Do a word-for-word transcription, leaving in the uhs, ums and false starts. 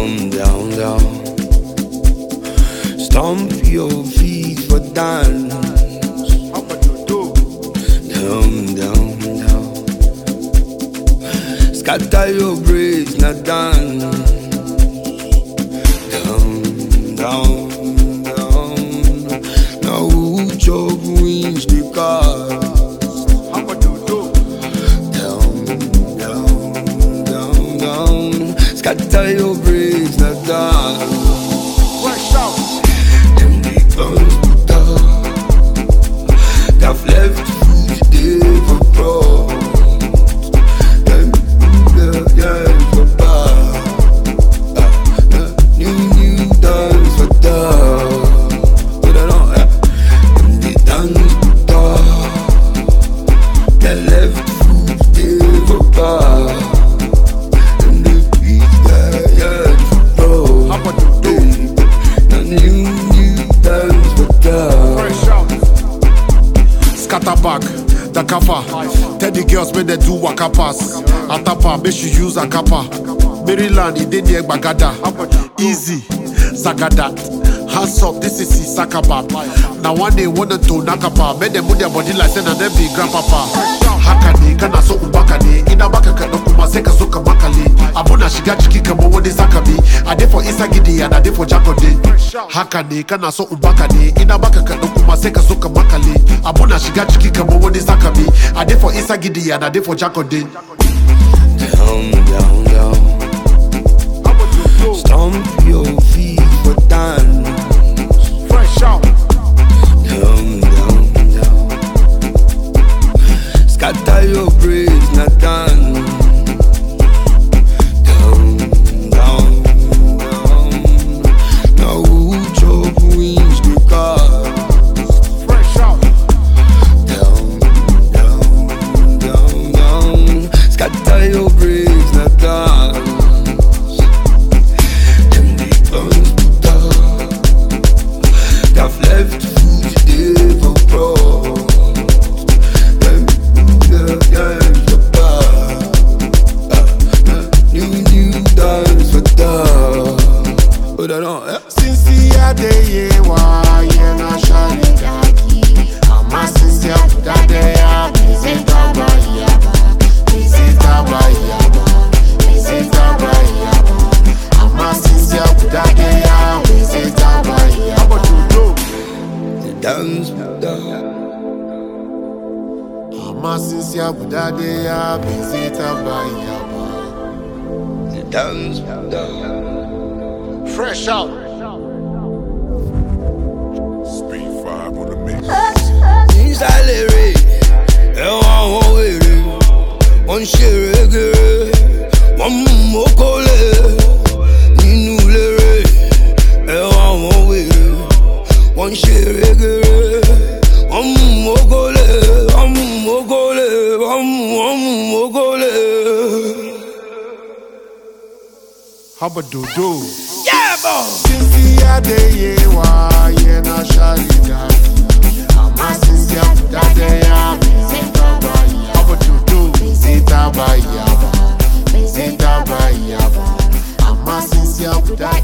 Down, down, down. Stomp your feet for dance. Down, down, down. Scatter your braids, not dance. Down, down, down. Now who chop wins the car? Scatter your braids, not down. Fresh out. Them the guns put up. They've left food today for fraud. Them yeah, yeah, for bad. Uh, uh, new, new dance for dog. But I don't, uh, them the dance put up. They left food today for bad. Back, the kappa. Tell the girls when they do waka pass. Atapa, make she use a kappa. Maryland, it did bagada. Easy, Zagada. Hands up, this is Sakaba. Now one day wanted to nakapa. Make them move their body like send and them be grandpapa. Hakani, kana so ubakani. Ina baka kana kumaseka soka makali. Abuna shiga chiki kama wodi sakabi. Ade for Isagidi and ade for Jakode. Hakani, kana so ubakani. Ina baka kana kumaseka soka makali. Abuna shiga chiki kama wodi sakabi. Ade for Isagidi and ade for Jakode. Down, down, down. Stomp your feet for dance. Fresh out. Down, down, down. Scatter your braids, not dance. Down, down, down. Now who chop wins the car? Fresh out. Down, down, down, down. Scatter your braids, not dance. I've left food today for fraud. Them yeah, yeah, for bad. Uh, uh, new, new dance for dog. But I don't, yeah. Since the other year, why you not shining daki? I'm a sincere that they are. Visit Abayaba, visit Abayaba, visit Abayaba. I'm a sincere that they are. Visit Abayaba. Dance with dog. I'm a sincere that they are. Visit Abayaba. Dance with dog. Fresh out. Speed five on the mix. Inside the rain, one way, one share, one more call. Ninu le one way, one share, one more call, one more call, one more call. How about do-do? Yeah, boy. Since the other year, why you not shining daki? I'm a sincere that they are. How about you do? Visit Abayaba, visit Abayaba. I'm a sincere that